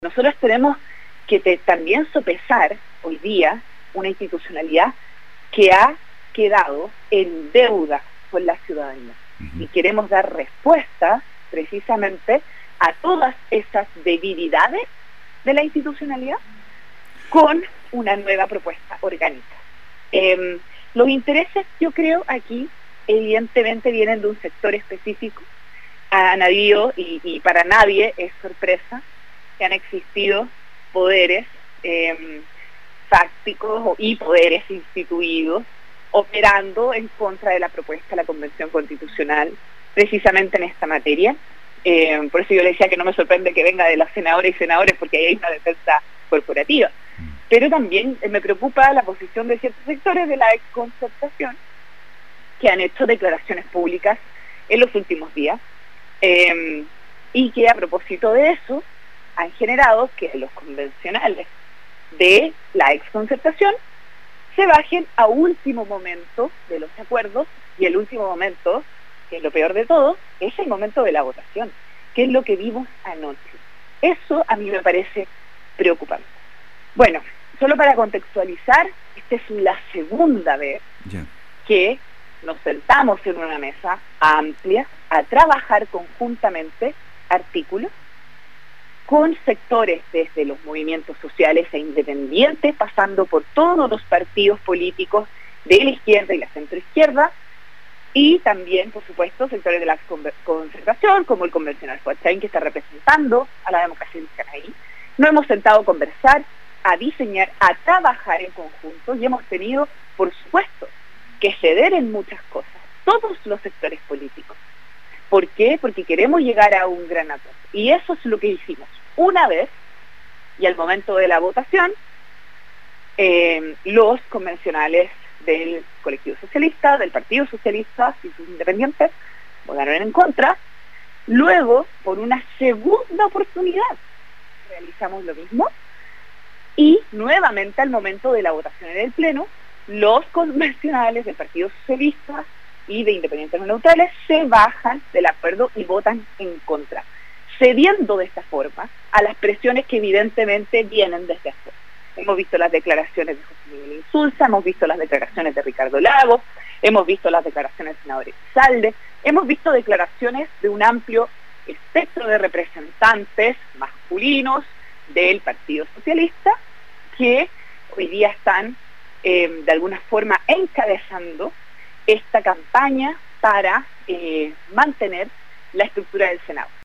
Nosotros tenemos que también sopesar hoy día una institucionalidad que ha quedado en deuda con la ciudadanía. Y queremos dar respuesta precisamente a todas esas debilidades de la institucionalidad con una nueva propuesta orgánica. Los intereses, yo creo, aquí evidentemente vienen de un sector específico. Han habido, y para nadie es sorpresa, que han existido poderes fácticos y poderes instituidos operando en contra de la propuesta de la Convención Constitucional, precisamente en esta materia. Por eso yo le decía que no me sorprende que venga de las senadoras y senadores, porque ahí hay una defensa corporativa. Pero también me preocupa la posición de ciertos sectores de la exconcertación que han hecho declaraciones públicas en los últimos días y que a propósito de eso han generado que los convencionales de la exconcertación se bajen a último momento de los acuerdos, y el último momento, que es lo peor de todo, es el momento de la votación, que es lo que vimos anoche. Eso a mí me parece preocupante. Bueno, solo para contextualizar, esta es la segunda vez que nos sentamos en una mesa amplia a trabajar conjuntamente artículos con sectores desde los movimientos sociales e independientes, pasando por todos los partidos políticos de la izquierda y la centroizquierda, y también, por supuesto, sectores de la concertación, como el convencional Joachain, que está representando a la democracia cristiana ahí. Nos hemos sentado a conversar, a diseñar, a trabajar en conjunto, y hemos tenido, por supuesto, que ceder en muchas cosas, todos los sectores políticos. ¿Por qué? Porque queremos llegar a un gran acuerdo. Y eso es lo que hicimos una vez, y al momento de la votación, los convencionales del colectivo socialista, del Partido Socialista y sus independientes votaron en contra. Luego, por una segunda oportunidad, realizamos lo mismo, y nuevamente al momento de la votación en el Pleno, los convencionales del Partido Socialista y de Independientes No Neutrales se bajan del acuerdo y votan en contra, cediendo de esta forma a las presiones que evidentemente vienen desde afuera. Hemos visto las declaraciones de José Miguel Insulza, hemos visto las declaraciones de Ricardo Lagos, hemos visto las declaraciones del senador Elizalde, hemos visto declaraciones de un amplio espectro de representantes masculinos del Partido Socialista que hoy día están de alguna forma encabezando esta campaña para mantener la estructura del Senado.